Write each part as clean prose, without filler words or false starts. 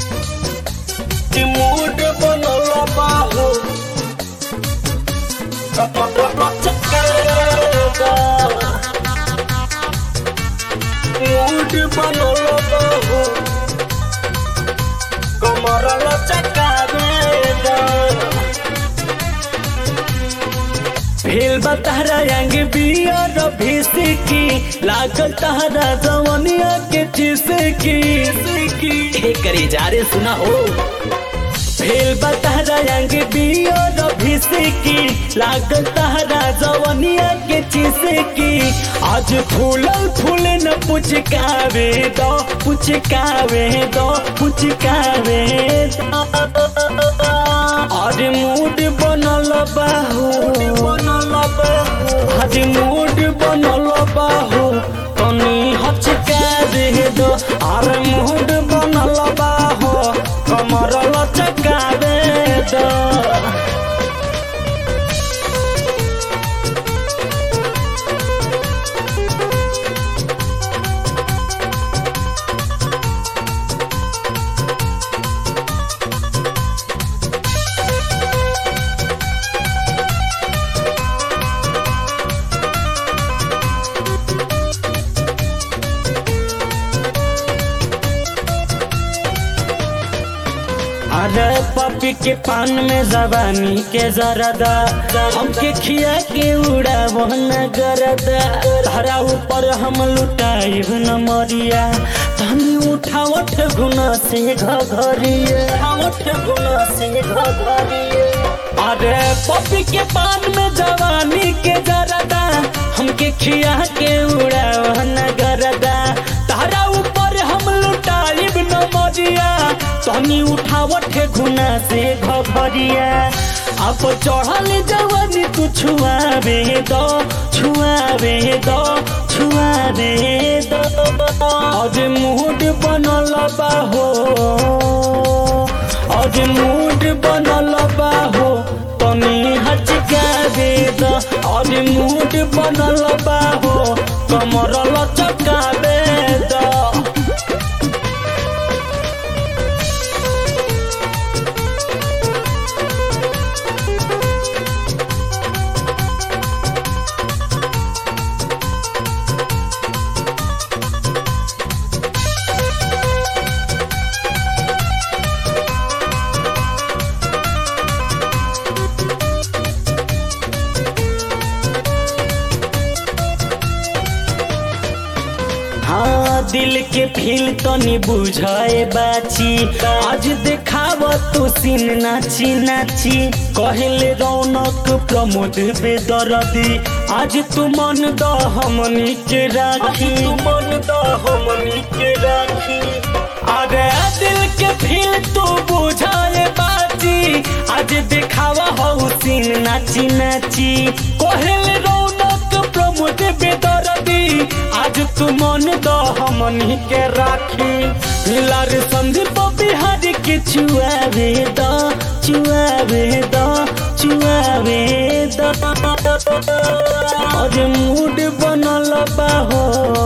Mood बनल बाहो mood बनल बाहो कमर लचकावेगा भेल बतारा रंग बियर भिसकी लागल तहरा जवनिया के चिसकी हे करे जा रे सुना हो भेल बतारा रंग बियर भिसकी लागल तहरा जवनिया के चिसकी आज फूलल फूल न पुचकावे दो पुचकावे दो पुचकावे दो आज मूड बनल बाहू आज मूड बनल बाहू तनी हचका दे दो आर मूड बनल बाहू कमर लचका दे दो अरे पपी के पान में जवानी के जरदा हमके खिया के उड़ा वहन गरदा धरा ऊपर हम लुटाई न मरिया तनी उठावट गुना से घघरिया गुना से घघरिया अरे पपी के पान में जवानी के जरदा हमके खिया के उड़ा वहन गरदा धरा ऊपर हम लुटाई न मरिया तनी उठावट गुना से घघरिया अब चढ़ल जवानी तू छुआवे दो छुआवे दो छुआवे दो आज मूड बनल बाहो आज मूड बनल बाहो तनी हचकावे दो आज मूड बनल बाहो कमर लचकावे दो हाँ दिल के फील तनी बुझाए बाची आज देखाव तू सीन नाची नाची कहले रौनक प्रमोद बेदर्दी आज तू मन द हमनी के राखी तू मन द हमनी के राखी अरे दिल के फील तू बुझाए बाची आज देखावा हो सीन नाची नाची कहले रौनक प्रमोद बेदर्दी आज तू मन द हमनी के राखी लार संदीप बिहारी के छुआवे द छुआवे द छुआवे द अरे मूड बनल बाहो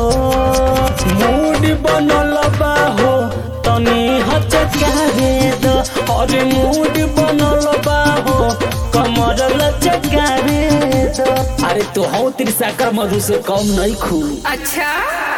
मूड बनल बाहो तनी हचकावे द अरे मूड बनल बाहो कमर लचकावे द अरे तो हो तिरसाकर मधु से कम नहीं खू अच्छा।